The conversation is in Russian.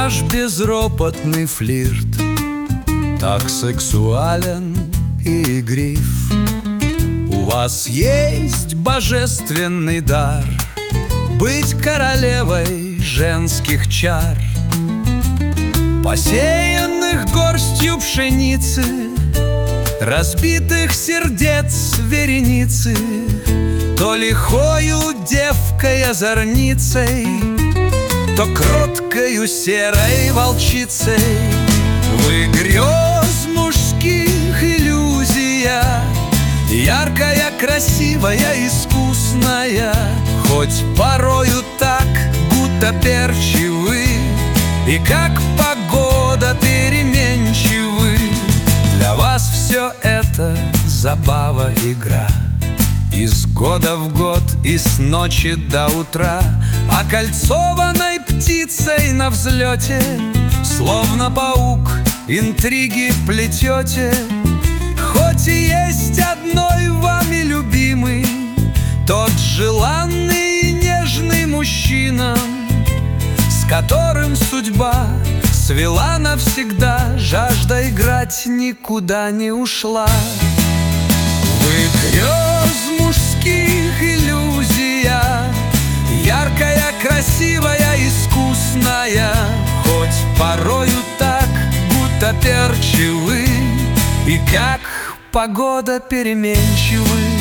Ваш безропотный флирт так сексуален и игрив. У вас есть божественный дар быть королевой женских чар, посеянных горстью пшеницы, разбитых сердец вереницы. То лихою девкой-озорницей, то кроткою серой волчицей. Вы грез мужских иллюзия, яркая, красивая, искусная, хоть порою так гутоперчивы и как погода переменчивы. Для вас все это забава, игра, из года в год и с ночи до утра. Окольцованной птицей на взлете, словно паук, интриги плетете. Хоть и есть одной вами любимый, тот желанный и нежный мужчина, с которым судьба свела навсегда, жажда играть никуда не ушла. Вы грез мужских иллюзия, яркая, красивая, искусная, хоть порою так гутоперчивы и как погода переменчивы.